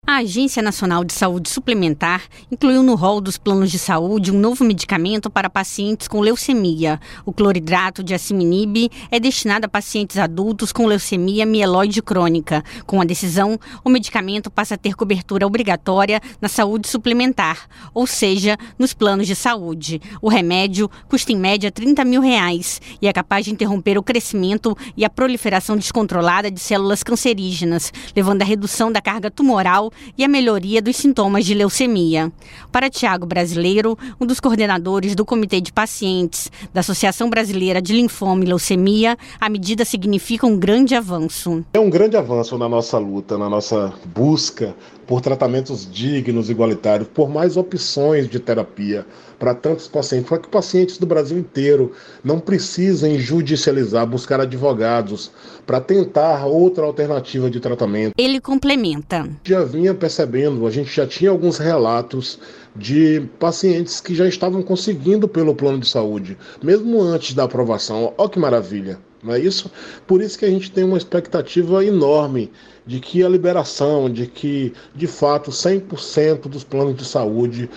A Agência Nacional de Saúde Suplementar incluiu no rol dos planos de saúde um novo medicamento para pacientes com leucemia. O cloridrato de asciminib é destinado a pacientes adultos com leucemia mieloide crônica. Com a decisão, o medicamento passa a ter cobertura obrigatória na saúde suplementar, ou seja, nos planos de saúde. O remédio custa em média R$30 mil e é capaz de interromper o crescimento e a proliferação descontrolada de células cancerígenas, levando à redução da carga tumoral e a melhoria dos sintomas de leucemia. Para Tiago Brasileiro, um dos coordenadores do Comitê de Pacientes da Associação Brasileira de Linfoma e Leucemia, a medida significa um grande avanço. É um grande avanço na nossa luta, na nossa busca por tratamentos dignos, igualitários, por mais opções de terapia para tantos pacientes, para que pacientes do Brasil inteiro não precisem judicializar, buscar advogados para tentar outra alternativa de tratamento. Ele complementa. Já vinha percebendo, a gente já tinha alguns relatos de pacientes que já estavam conseguindo pelo plano de saúde, mesmo antes da aprovação. Olha que maravilha, não é isso? Por isso que a gente tem uma expectativa enorme de que a liberação, de que, de fato, 100% dos planos de saúde,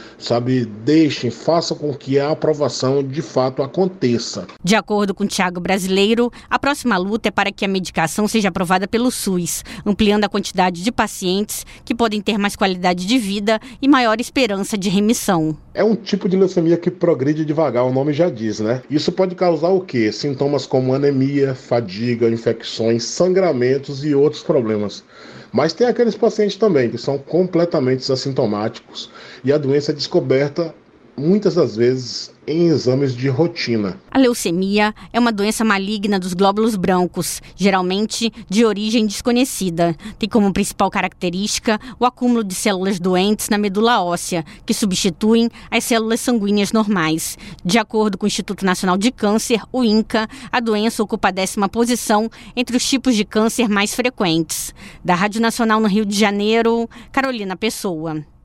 façam com que a aprovação, de fato, aconteça. De acordo com o Tiago Brasileiro, a próxima luta é para que a medicação seja aprovada pelo SUS, ampliando a quantidade de pacientes que podem ter mais qualidade de vida e maior esperança de remissão. É um tipo de leucemia que progride devagar, o nome já diz, né? Isso pode causar o quê? Sintomas como anemia, fadiga, infecções, sangramentos e outros problemas. Mas tem aqueles pacientes também que são completamente assintomáticos e a doença é descoberta muitas das vezes em exames de rotina. A leucemia é uma doença maligna dos glóbulos brancos, geralmente de origem desconhecida. Tem como principal característica o acúmulo de células doentes na medula óssea, que substituem as células sanguíneas normais. De acordo com o Instituto Nacional de Câncer, o INCA, a doença ocupa a 10ª posição entre os tipos de câncer mais frequentes. Da Rádio Nacional no Rio de Janeiro, Carolina Pessoa.